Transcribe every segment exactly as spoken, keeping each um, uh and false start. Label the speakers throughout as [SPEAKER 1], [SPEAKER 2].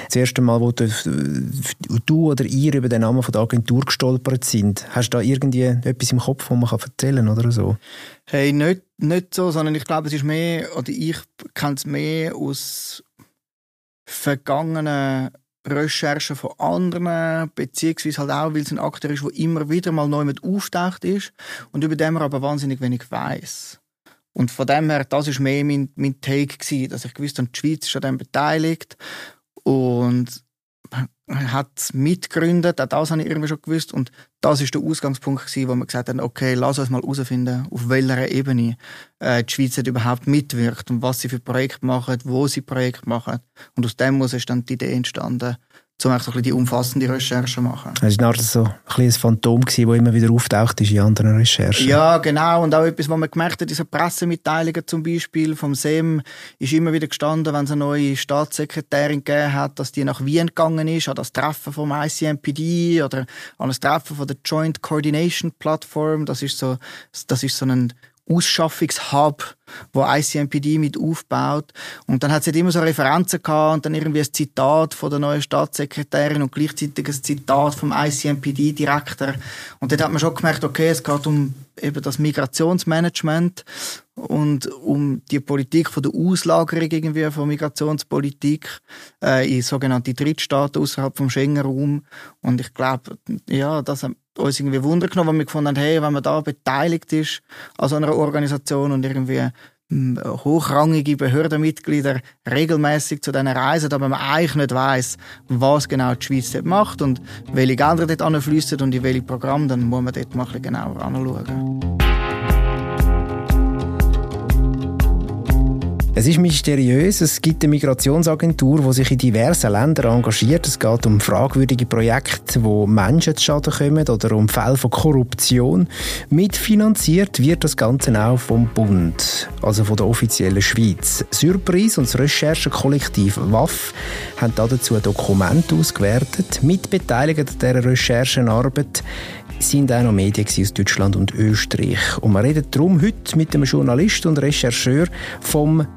[SPEAKER 1] Das erste Mal, wo du, du oder ihr über den Namen von der Agentur gestolpert sind, hast du da irgendwie etwas im Kopf, das man erzählen kann oder so?
[SPEAKER 2] Hey, nicht, nicht so, sondern ich glaube, es ist mehr, oder ich kenne es mehr aus vergangenen Recherchen von anderen, beziehungsweise halt auch, weil es ein Akteur ist, der immer wieder mal neu mit auftaucht ist und über den man aber wahnsinnig wenig weiss. Und von dem her, das war mehr mein, mein Take gewesen, dass ich gewusst habe, die Schweiz ist an dem beteiligt und hat es mitgegründet, auch das habe ich irgendwie schon gewusst. Und das war der Ausgangspunkt gewesen, wo wir gesagt haben, okay, lass uns mal herausfinden, auf welcher Ebene äh, die Schweiz überhaupt mitwirkt und was sie für Projekte machen, wo sie Projekte machen. Und aus dem ist dann die Idee entstanden, um so ein bisschen die umfassende Recherche zu machen.
[SPEAKER 1] Es war so ein, ein Phantom, das immer wieder auftaucht ist in anderen Recherchen.
[SPEAKER 2] Ja, genau. Und auch etwas, was man gemerkt hat, diese Pressemitteilungen zum Beispiel vom S E M, ist immer wieder gestanden, wenn es eine neue Staatssekretärin gegeben hat, dass die nach Wien gegangen ist, an das Treffen vom I C M P D oder an das Treffen von der Joint Coordination Platform. Das ist so, das ist so ein Ausschaffungshub, wo I C M P D mit aufbaut. Und dann hat es immer so Referenzen gehabt und dann irgendwie ein Zitat von der neuen Staatssekretärin und gleichzeitig ein Zitat vom I C M P D-Direktor. Und dort hat man schon gemerkt, okay, es geht um eben das Migrationsmanagement und um die Politik von der Auslagerung irgendwie von Migrationspolitik äh, in sogenannte Drittstaaten außerhalb vom Schengen-Raum. Und ich glaube, ja, das hat uns irgendwie Wunder genommen, weil wir gefunden haben, hey, wenn man da beteiligt ist an so einer Organisation und irgendwie hochrangige Behördenmitglieder regelmäßig zu diesen Reisen, aber man eigentlich nicht weiss, was genau die Schweiz dort macht und welche Gelder dort anfliessen und in welche Programme, dann muss man dort mal ein bisschen genauer anschauen.
[SPEAKER 1] Es ist mysteriös. Es gibt eine Migrationsagentur, die sich in diversen Ländern engagiert. Es geht um fragwürdige Projekte, wo Menschen zu Schaden kommen oder um Fälle von Korruption. Mitfinanziert wird das Ganze auch vom Bund, also von der offiziellen Schweiz. Surprise und das Recherchekollektiv W A F haben dazu ein Dokument ausgewertet. Mitbeteiligt an dieser Recherchenarbeit sind auch noch Medien aus Deutschland und Österreich. Und wir reden darum heute mit dem Journalist und Rechercheur vom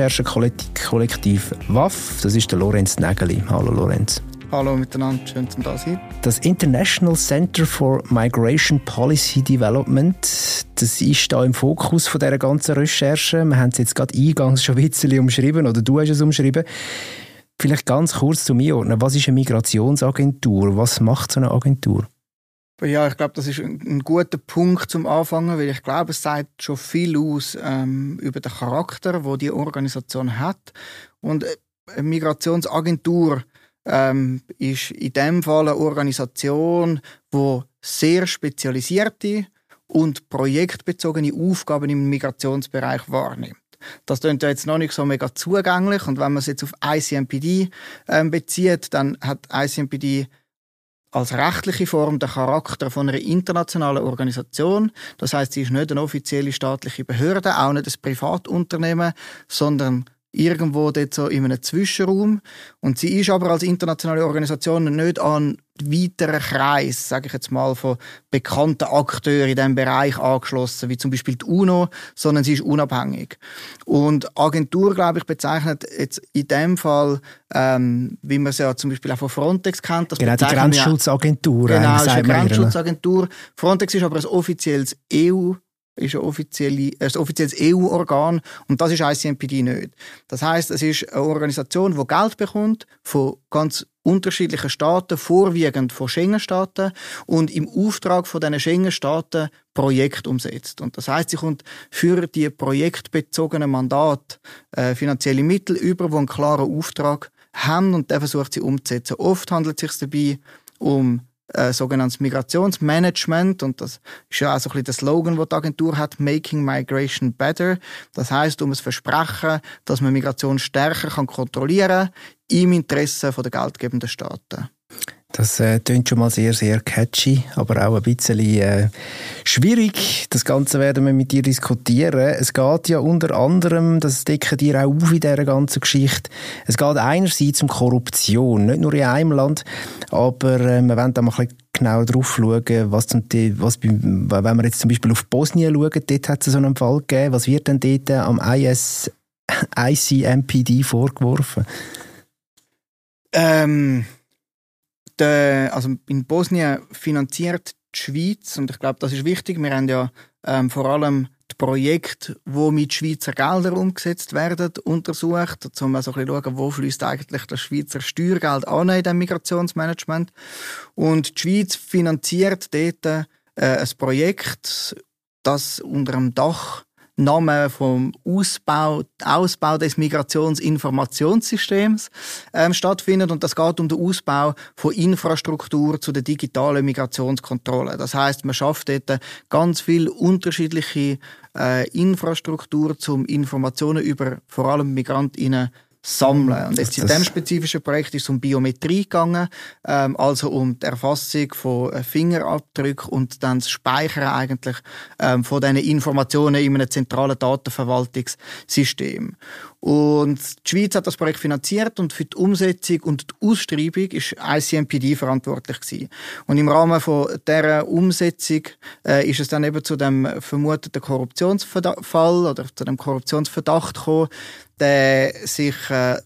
[SPEAKER 1] Recherchekollektiv W A F. Das ist der Lorenz Nägeli. Hallo Lorenz.
[SPEAKER 2] Hallo miteinander, schön, dass ihr da seid.
[SPEAKER 1] Das International Center for Migration Policy Development, das ist da im Fokus von dieser ganzen Recherche. Wir haben es jetzt gerade eingangs schon ein bisschen umschrieben, oder du hast es umschrieben. Vielleicht ganz kurz zum Einordnen. Was ist eine Migrationsagentur? Was macht so eine Agentur?
[SPEAKER 2] Ja, ich glaube, das ist ein guter Punkt zum Anfangen, weil ich glaube, es sagt schon viel aus ähm, über den Charakter, den die Organisation hat. Und eine Migrationsagentur ähm, ist in dem Fall eine Organisation, die sehr spezialisierte und projektbezogene Aufgaben im Migrationsbereich wahrnimmt. Das klingt ja jetzt noch nicht so mega zugänglich. Und wenn man es jetzt auf I C M P D ähm, bezieht, dann hat I C M P D als rechtliche Form den Charakter von einer internationalen Organisation. Das heisst, sie ist nicht eine offizielle staatliche Behörde, auch nicht ein Privatunternehmen, sondern irgendwo dort so in einem Zwischenraum. Und sie ist aber als internationale Organisation nicht an weiteren Kreis, sage ich jetzt mal, von bekannten Akteuren in diesem Bereich angeschlossen, wie zum Beispiel die UNO, sondern sie ist unabhängig. Und Agentur, glaube ich, bezeichnet jetzt in dem Fall, ähm, wie man es ja zum Beispiel auch von Frontex kennt. Das
[SPEAKER 1] genau, die Grenzschutzagentur.
[SPEAKER 2] Ja, genau, ist eine Grenzschutzagentur. Frontex ist aber ein offizielles E U ist ein, offizielle, ein offizielles E U-Organ und das ist I C M P D nicht. Das heisst, es ist eine Organisation, die Geld bekommt von ganz unterschiedlichen Staaten, vorwiegend von Schengen-Staaten und im Auftrag von diesen Schengen-Staaten Projekte umsetzt. Und das heisst, sie kommt für die projektbezogenen Mandate äh, finanzielle Mittel über, die einen klaren Auftrag haben und den versucht sie umzusetzen. Oft handelt es sich dabei um Äh, sogenanntes Migrationsmanagement und das ist ja auch so ein bisschen der Slogan, den die Agentur hat, Making Migration Better. Das heisst, um ein Versprechen, dass man Migration stärker kann kontrollieren kann, im Interesse der geldgebenden Staaten.
[SPEAKER 1] Das äh, klingt schon mal sehr, sehr catchy, aber auch ein bisschen äh, schwierig. Das Ganze werden wir mit dir diskutieren. Es geht ja unter anderem, das decken dir auch auf in dieser ganzen Geschichte, es geht einerseits um Korruption, nicht nur in einem Land, aber äh, wir wollen da mal ein bisschen genau drauf schauen, was, zum, was wenn wir jetzt zum Beispiel auf Bosnien schauen, dort hat es so einen Fall gegeben, was wird denn dort am I C M P D vorgeworfen?
[SPEAKER 2] Ähm, de, also in Bosnien finanziert die Schweiz, und ich glaube, das ist wichtig, wir haben ja ähm, vor allem die Projekte, die mit Schweizer Geldern umgesetzt werden, untersucht, um mal so ein bisschen zu schauen, wo fließt eigentlich das Schweizer Steuergeld an in dem Migrationsmanagement. Und die Schweiz finanziert dort äh, ein Projekt, das unter dem Dach Namen vom Ausbau, Ausbau des Migrationsinformationssystems ähm, stattfindet, und das geht um den Ausbau von Infrastruktur zu der digitalen Migrationskontrolle. Das heißt, man schafft dort ganz viel unterschiedliche äh, Infrastruktur, zum Informationen über vor allem MigrantInnen sammeln. Und jetzt in diesem spezifischen Projekt ist es um Biometrie gegangen, ähm, also um die Erfassung von Fingerabdrücken und dann das Speichern eigentlich ähm, von diesen Informationen in einem zentralen Datenverwaltungssystem. Und die Schweiz hat das Projekt finanziert, und für die Umsetzung und die Ausschreibung ist I C M P D verantwortlich gewesen. Und im Rahmen von dieser Umsetzung äh, ist es dann eben zu dem vermuteten Korruptionsfall oder zu dem Korruptionsverdacht gekommen, der sich äh,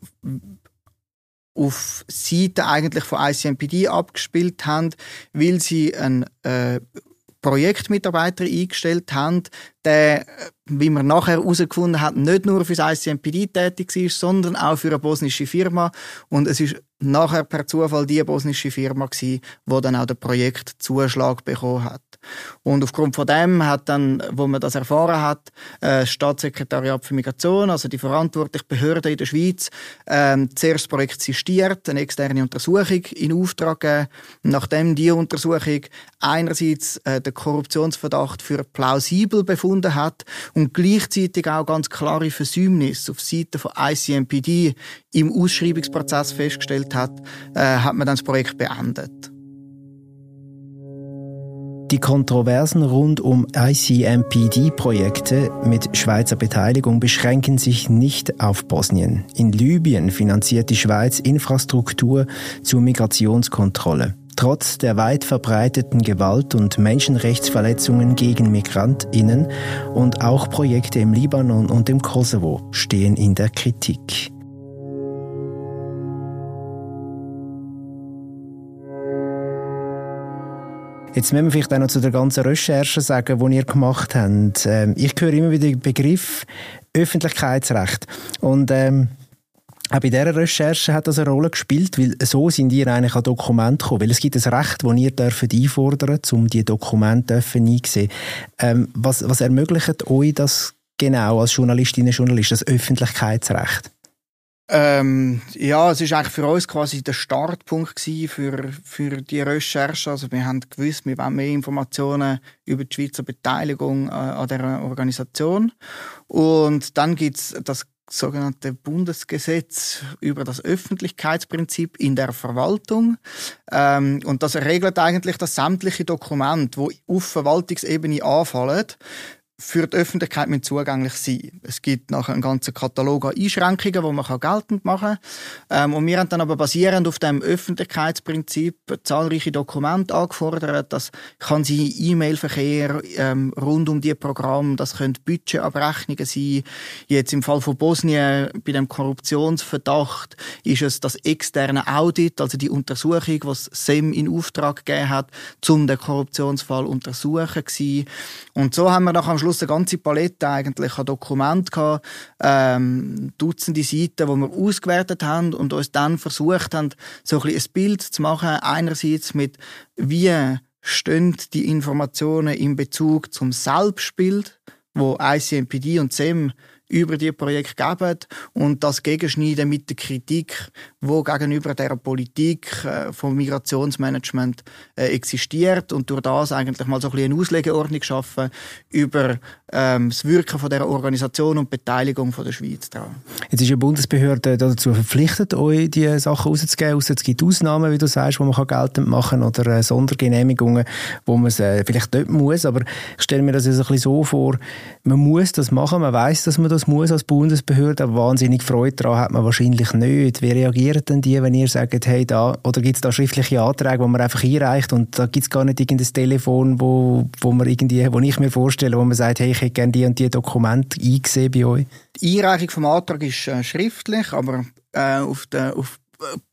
[SPEAKER 2] auf Seite eigentlich von I C M P D abgespielt haben, weil sie einen äh, Projektmitarbeiter eingestellt haben, der, wie man nachher herausgefunden hat, nicht nur für das I C M P D tätig war, sondern auch für eine bosnische Firma. Und es ist nachher per Zufall die bosnische Firma gewesen, die dann auch den Projektzuschlag bekommen hat. Und aufgrund von dem hat dann, wo man das erfahren hat, das Staatssekretariat für Migration, also die verantwortliche Behörde in der Schweiz, ähm, zuerst das Projekt sistiert, eine externe Untersuchung in Auftrag gegeben. Nachdem die Untersuchung einerseits äh, den Korruptionsverdacht für plausibel befunden hat und gleichzeitig auch ganz klare Versäumnisse auf Seite von I C M P D im Ausschreibungsprozess festgestellt hat, äh, hat man dann das Projekt beendet.
[SPEAKER 1] Die Kontroversen rund um I C M P D-Projekte mit Schweizer Beteiligung beschränken sich nicht auf Bosnien. In Libyen finanziert die Schweiz Infrastruktur zur Migrationskontrolle. Trotz der weit verbreiteten Gewalt und Menschenrechtsverletzungen gegen MigrantInnen und auch Projekte im Libanon und im Kosovo stehen in der Kritik. Jetzt müssen wir vielleicht auch noch zu der ganzen Recherche sagen, die ihr gemacht habt. Ich höre immer wieder den Begriff Öffentlichkeitsrecht. Und ähm, auch bei dieser Recherche hat das eine Rolle gespielt, weil so sind ihr eigentlich an Dokumente gekommen. Weil es gibt ein Recht, das ihr dürft einfordern dürft, um diese Dokumente einzusehen. Ähm, was, was ermöglicht euch das genau als Journalistinnen und Journalist, das Öffentlichkeitsrecht?
[SPEAKER 2] Ähm, ja, es ist eigentlich für uns quasi der Startpunkt gewesen für, für die Recherche. Also wir haben gewusst, wir wollen mehr Informationen über die Schweizer Beteiligung äh, an dieser Organisation. Und dann gibt es das sogenannte Bundesgesetz über das Öffentlichkeitsprinzip in der Verwaltung. Ähm, und das regelt eigentlich, dass sämtliche Dokumente, die auf Verwaltungsebene anfallen, für die Öffentlichkeit müssen zugänglich sein. Es gibt nachher einen ganzen Katalog an Einschränkungen, die man geltend machen kann. Ähm, und wir haben dann aber basierend auf dem Öffentlichkeitsprinzip zahlreiche Dokumente angefordert. Das kann sein E-Mail-Verkehr ähm, rund um die Programme, das können Budgetabrechnungen sein. Jetzt im Fall von Bosnien bei dem Korruptionsverdacht ist es das externe Audit, also die Untersuchung, die das S E M in Auftrag gegeben hat, um den Korruptionsfall zu untersuchen gewesen. Und so haben wir nach am Schluss eine ganze Palette eigentlich an Dokumenten gehabt, ähm, Dutzende Seiten, die wir ausgewertet haben und uns dann versucht haben, so ein, ein Bild zu machen, einerseits mit, wie stehen die Informationen in Bezug zum Selbstbild, wo I C M P D und S E M über die Projekte geben, und das gegenschneiden mit der Kritik, die gegenüber der Politik äh, vom Migrationsmanagement äh, existiert, und durch das eigentlich mal so ein bisschen eine Auslegeordnung schaffen über ähm, das Wirken von dieser Organisation und die Beteiligung von der Schweiz daran.
[SPEAKER 1] Jetzt ist eine Bundesbehörde dazu verpflichtet, euch diese Sachen rauszugeben. Es gibt Ausnahmen, wie du sagst, wo man geltend machen kann, oder äh, Sondergenehmigungen, wo man es äh, vielleicht nicht muss, aber ich stelle mir das jetzt ein bisschen so vor, man muss das machen, man weiss, dass man das muss als Bundesbehörde, aber wahnsinnig Freude daran hat man wahrscheinlich nicht. Wie reagieren denn die, wenn ihr sagt, hey, da, oder gibt es da schriftliche Anträge, wo man einfach einreicht und da gibt es gar nicht irgendein Telefon, wo, wo man irgendwie, wo ich mir vorstelle, wo man sagt, hey, ich hätte gerne die und die Dokumente eingesehen bei euch?
[SPEAKER 2] Die Einreichung vom Antrag ist äh, schriftlich, aber äh, auf der auf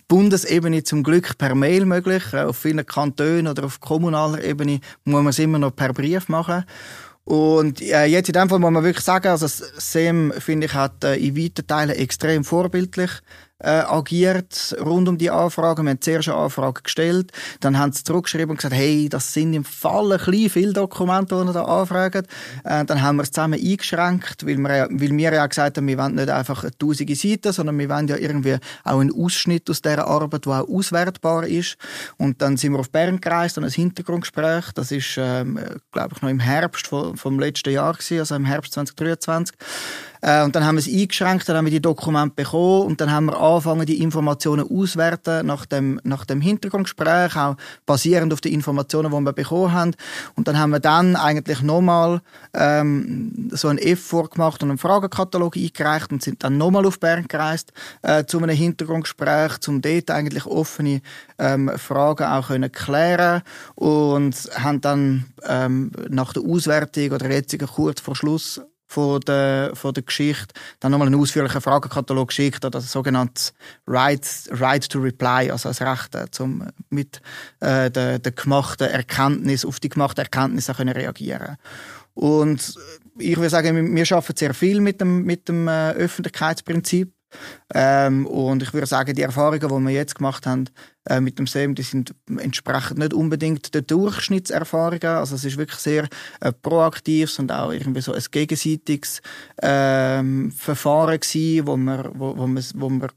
[SPEAKER 2] Bundesebene zum Glück per Mail möglich. Auf vielen Kantonen oder auf kommunaler Ebene muss man es immer noch per Brief machen. Und äh, jetzt in dem Fall muss man wirklich sagen, also das S E M, finde ich, hat äh, in weiten Teilen extrem vorbildlich äh, agiert rund um die Anfragen. Wir haben zuerst eine Anfrage gestellt, dann haben sie zurückgeschrieben und gesagt, hey, das sind im Fall ein bisschen viele Dokumente, die ihr da anfragen. Äh, dann haben wir es zusammen eingeschränkt, weil wir, weil wir ja gesagt haben, wir wollen nicht einfach tausende Seiten, sondern wir wollen ja irgendwie auch einen Ausschnitt aus dieser Arbeit, die auch auswertbar ist. Und dann sind wir auf Bern gereist und ein Hintergrundgespräch. Das ist, ähm, glaube ich, noch im Herbst vom, vom letzten Jahr gewesen, also im Herbst zwanzig dreiundzwanzig. Äh, und dann haben wir es eingeschränkt, dann haben wir die Dokumente bekommen und dann haben wir angefangen, die Informationen auszuwerten nach dem, nach dem Hintergrundgespräch, auch basierend auf den Informationen, die wir bekommen haben. Und dann haben wir dann eigentlich nochmal ähm, so einen Effort gemacht und einen Fragenkatalog eingereicht und sind dann nochmal auf Bern gereist äh, zu einem Hintergrundgespräch, um dort eigentlich offene ähm, Fragen auch können klären und haben dann ähm, nach der Auswertung oder jetzt kurz vor Schluss von der, von der Geschichte dann nochmal einen ausführlichen Fragenkatalog geschickt, oder das sogenannte Right, right to Reply, also das Recht, um mit äh, der, der gemachten Erkenntnis, auf die gemachten Erkenntnisse können reagieren. Und ich würde sagen, wir arbeiten sehr viel mit dem, mit dem äh, Öffentlichkeitsprinzip. Ähm, und ich würde sagen, die Erfahrungen, die wir jetzt gemacht haben äh, mit dem S E M, die sind entsprechend nicht unbedingt der Durchschnittserfahrungen. Also es ist wirklich sehr äh, proaktives und auch irgendwie so ein gegenseitiges ähm, Verfahren gewesen, wo wir, wo, wo wir, wo wir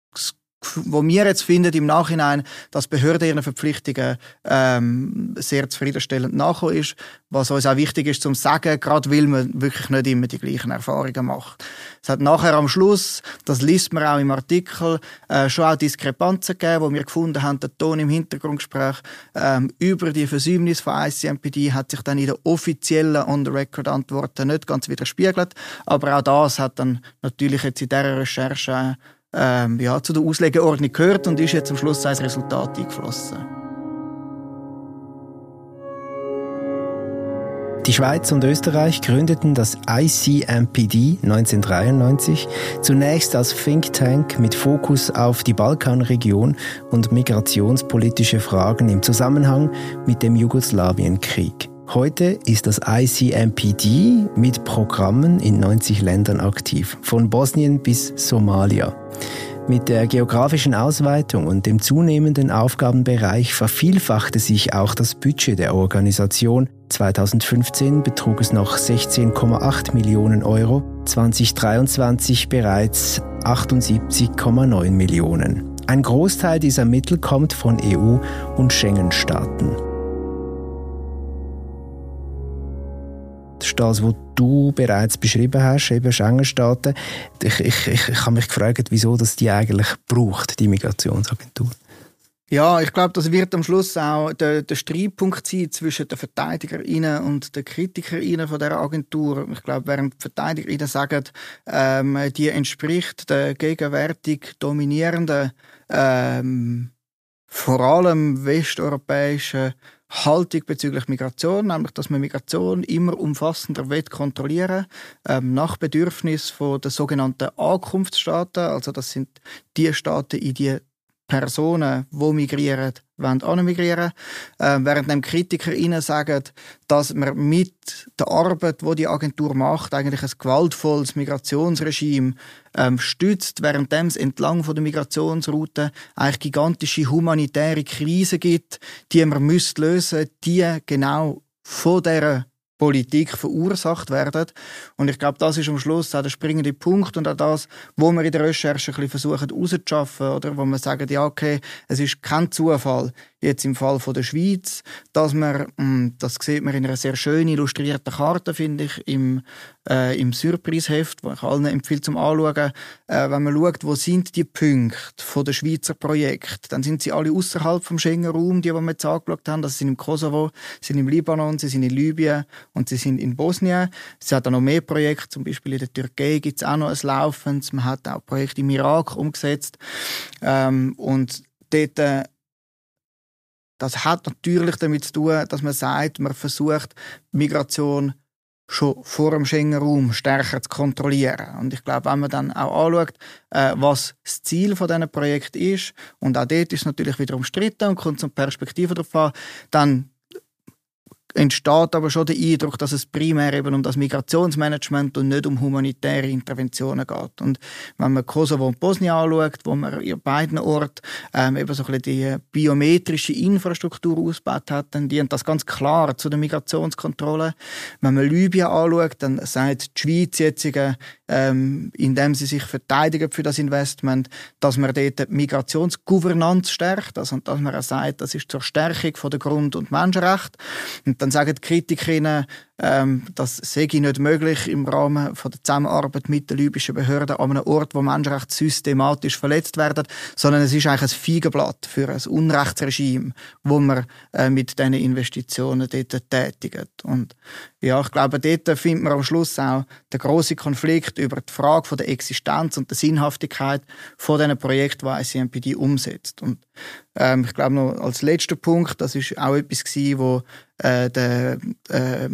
[SPEAKER 2] wo wir jetzt finden im Nachhinein, dass Behörden ihren Verpflichtungen ähm, sehr zufriedenstellend nachgekommen ist, was uns auch wichtig ist zum sagen, gerade weil man wirklich nicht immer die gleichen Erfahrungen macht. Es hat nachher am Schluss, das liest man auch im Artikel, äh, schon auch Diskrepanzen gegeben, wo wir gefunden haben, der Ton im Hintergrundgespräch ähm, über die Versäumnisse von I C M P D hat sich dann in den offiziellen On-the-Record-Antworten nicht ganz widerspiegelt, aber auch das hat dann natürlich jetzt in dieser Recherche Ähm, ja, zu der Auslegeordnung gehört und ist jetzt am Schluss als Resultat eingeflossen.
[SPEAKER 1] Die Schweiz und Österreich gründeten das I C M P D neunzehnhundertdreiundneunzig, zunächst als Think Tank mit Fokus auf die Balkanregion und migrationspolitische Fragen im Zusammenhang mit dem Jugoslawienkrieg. Heute ist das I C M P D mit Programmen in neunzig Ländern aktiv, von Bosnien bis Somalia. Mit der geografischen Ausweitung und dem zunehmenden Aufgabenbereich vervielfachte sich auch das Budget der Organisation. zweitausendfünfzehn betrug es noch sechzehn Komma acht Millionen Euro, zweitausenddreiundzwanzig bereits achtundsiebzig Komma neun Millionen. Ein Großteil dieser Mittel kommt von E U- und Schengen-Staaten. Das ist das, was du bereits beschrieben hast, eben Schengen-Staaten. Ich, ich, ich, ich habe mich gefragt, wieso das die eigentlich braucht, die Migrationsagentur.
[SPEAKER 2] Ja, ich glaube, das wird am Schluss auch der, der Streitpunkt sein zwischen den VerteidigerInnen und den KritikerInnen von dieser Agentur. Ich glaube, während die VerteidigerInnen sagen, ähm, die entspricht der gegenwärtig dominierenden, ähm, vor allem westeuropäischen Haltung bezüglich Migration, nämlich, dass man Migration immer umfassender will kontrollieren, ähm, nach Bedürfnis von den sogenannten Ankunftsstaaten. Also das sind die Staaten, in die Personen, die migrieren, wollen anmigrieren. Äh, während dem KritikerInnen sagen, dass man mit der Arbeit, die die Agentur macht, eigentlich ein gewaltvolles Migrationsregime ähm, stützt, während es entlang von der Migrationsroute eigentlich gigantische humanitäre Krisen gibt, die man müsste lösen, die genau von dieser Politik verursacht werden. Und ich glaube, das ist am Schluss auch der springende Punkt und auch das, wo wir in der Recherche ein bisschen versuchen herauszuschaffen, oder wo wir sagen, ja okay, es ist kein Zufall, jetzt im Fall von der Schweiz, dass man, das sieht man in einer sehr schön illustrierten Karte, finde ich, im, äh, im Surprise-Heft, wo ich allen empfehle zum Anschauen, äh, wenn man schaut, wo sind die Punkte von der Schweizer Projekte, dann sind sie alle außerhalb vom Schengen-Raum, die, die wir jetzt angeschaut haben, das sind im Kosovo, sind im Libanon, sie sind in Libyen und sie sind in Bosnien. Es hat auch noch mehr Projekte, zum Beispiel in der Türkei gibt es auch noch ein laufendes, man hat auch Projekte im Irak umgesetzt ähm, und dort äh, das hat natürlich damit zu tun, dass man sagt, man versucht, Migration schon vor dem Schengen-Raum stärker zu kontrollieren. Und ich glaube, wenn man dann auch anschaut, äh, was das Ziel von diesen Projekt ist, und auch dort ist es natürlich wieder umstritten und kommt zum Perspektive darauf an, dann entsteht aber schon der Eindruck, dass es primär eben um das Migrationsmanagement und nicht um humanitäre Interventionen geht. Und wenn man Kosovo und Bosnien anschaut, wo man in beiden Orten ähm, eben so ein bisschen die biometrische Infrastruktur ausgebaut hat, dann dient das ganz klar zu der Migrationskontrolle. Wenn man Libyen anschaut, dann sagt die Schweiz jetzt, ähm, indem sie sich verteidigen für das Investment, dass man dort die Migrationsgovernanz stärkt, also dass man auch sagt, das ist zur Stärkung von der Grund- und Menschenrechte. Und dann sagen die Kritikerinnen, ähm, das sei nicht möglich im Rahmen von der Zusammenarbeit mit den libyschen Behörden an einem Ort, wo Menschenrechte systematisch verletzt werden, sondern es ist eigentlich ein Feigenblatt für ein Unrechtsregime, wo man äh, mit diesen Investitionen dort tätigt. Und ja, ich glaube, dort findet man am Schluss auch den grossen Konflikt über die Frage von der Existenz und der Sinnhaftigkeit von diesen Projekten, die I C M P D umsetzt. Und ähm, ich glaube noch als letzter Punkt, das ist auch etwas gewesen, wo äh, der äh,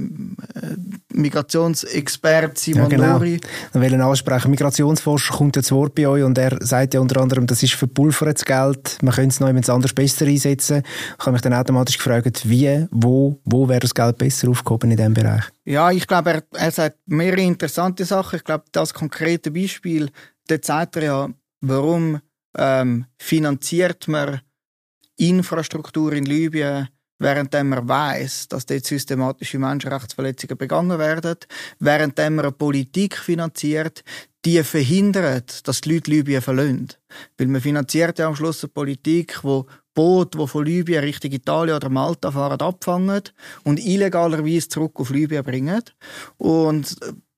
[SPEAKER 2] Migrationsexperte Simon
[SPEAKER 1] ja, genau.
[SPEAKER 2] Nori.
[SPEAKER 1] Ich will ihn ansprechen. Migrationsforscher kommt ja zu Wort bei euch und er sagt ja unter anderem, das ist verpulvertes Geld, man könnte es noch jemand anders besser einsetzen. Ich habe mich dann automatisch gefragt, wie, wo, wo wäre das Geld besser aufgehoben in diesem Bereich?
[SPEAKER 2] Ja, ich glaube, er, er sagt mehrere interessante Sachen. Ich glaube, das konkrete Beispiel, dort sagt er ja, warum ähm, finanziert man Infrastruktur in Libyen, während man weiss, dass dort systematische Menschenrechtsverletzungen begangen werden, während man eine Politik finanziert, die verhindert, dass die Leute Libyen verlassen. Weil man finanziert ja am Schluss eine Politik, die Boote, die von Libyen Richtung Italien oder Malta fahren, abfangen und illegalerweise zurück auf Libyen bringen. Und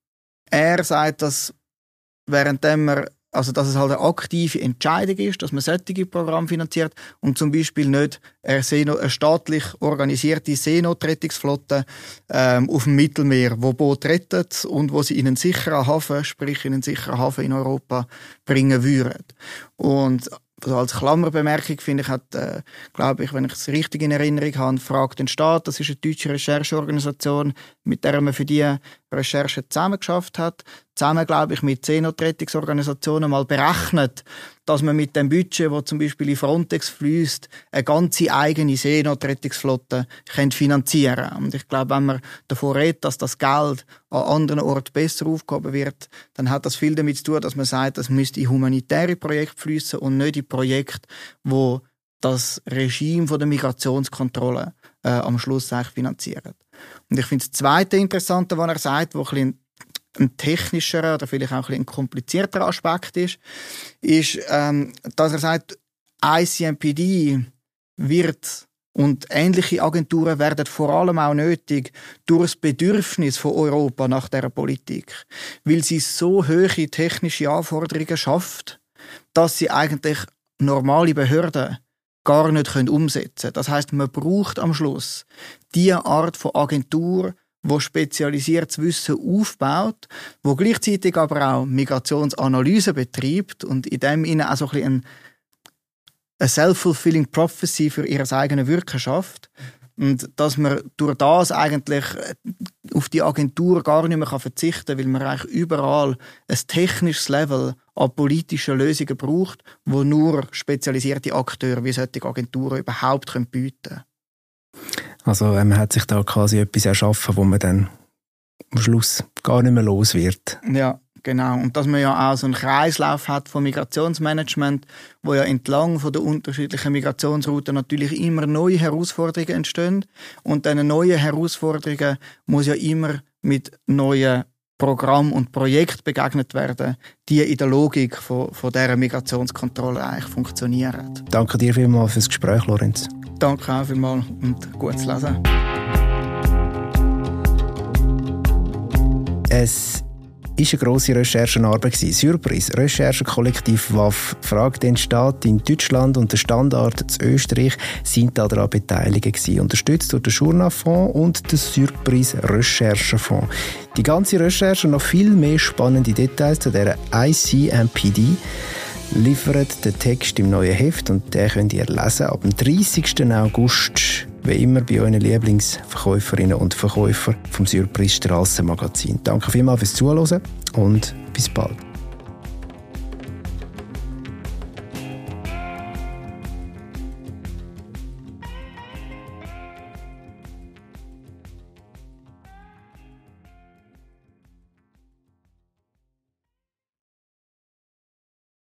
[SPEAKER 2] er sagt, dass während man Also, dass es halt eine aktive Entscheidung ist, dass man solche Programme finanziert und zum Beispiel nicht eine, Seeno- eine staatlich organisierte Seenotrettungsflotte ähm, auf dem Mittelmeer, wo Boote rettet und wo sie in einen sicheren Hafen, sprich in einen sicheren Hafen in Europa, bringen würden. Und also als Klammerbemerkung finde ich, hat, äh, glaube ich, wenn ich es richtig in Erinnerung habe, «Frag den Staat», das ist eine deutsche Rechercheorganisation, mit der man für diese Recherche zusammengeschafft hat, zusammen, glaube ich, mit Seenotrettungsorganisationen mal berechnet, dass man mit dem Budget, das zum Beispiel in Frontex fließt, eine ganze eigene Seenotrettungsflotte finanzieren kann. Und ich glaube, wenn man davon redet, dass das Geld an anderen Orten besser aufgehoben wird, dann hat das viel damit zu tun, dass man sagt, es müsste in humanitäre Projekte fließen und nicht in Projekte, wo das Regime von der Migrationskontrolle äh, am Schluss eigentlich finanziert. Und ich finde das Zweite Interessante, was er sagt, wo ein bisschen ein technischerer oder vielleicht auch ein, ein komplizierterer Aspekt ist, ist, ähm, dass er sagt, I C M P D wird und ähnliche Agenturen werden vor allem auch nötig durch das Bedürfnis von Europa nach dieser Politik, weil sie so hohe technische Anforderungen schafft, dass sie eigentlich normale Behörden gar nicht umsetzen können. Das heißt, man braucht am Schluss diese Art von Agentur, wo spezialisiertes Wissen aufbaut, wo gleichzeitig aber auch Migrationsanalyse betreibt und in dem Sinne auch so ein bisschen eine self-fulfilling prophecy für ihr eigenes Wirken schafft. Und dass man durch das eigentlich auf die Agentur gar nicht mehr verzichten kann, weil man eigentlich überall ein technisches Level an politischen Lösungen braucht, wo nur spezialisierte Akteure wie solche Agenturen überhaupt bieten können.
[SPEAKER 1] Also man hat sich da quasi etwas erschaffen, wo man dann am Schluss gar nicht mehr los wird.
[SPEAKER 2] Ja, genau. Und dass man ja auch so einen Kreislauf hat von Migrationsmanagement, wo ja entlang von den unterschiedlichen Migrationsrouten natürlich immer neue Herausforderungen entstehen. Und diesen neuen Herausforderungen muss ja immer mit neuen Programmen und Projekten begegnet werden, die in der Logik von, von dieser Migrationskontrolle eigentlich funktionieren.
[SPEAKER 1] Danke dir vielmals fürs Gespräch, Lorenz.
[SPEAKER 2] Danke auch vielmals und gutes Lesen.
[SPEAKER 1] Es war eine grosse Recherchenarbeit. Surprise, Recherchekollektiv W A F fragt den Staat in Deutschland und der Standard in Österreich sind daran beteiligt gewesen, unterstützt durch den Journal-Fonds und den Surprise Recherchefonds. Die ganze Recherche und noch viel mehr spannende Details zu dieser I C M P D liefert den Text im neuen Heft und den könnt ihr lesen ab dem dreißigsten August wie immer bei euren Lieblingsverkäuferinnen und Verkäufern vom Surprise Strassenmagazin. Danke vielmals fürs Zuhören und bis bald.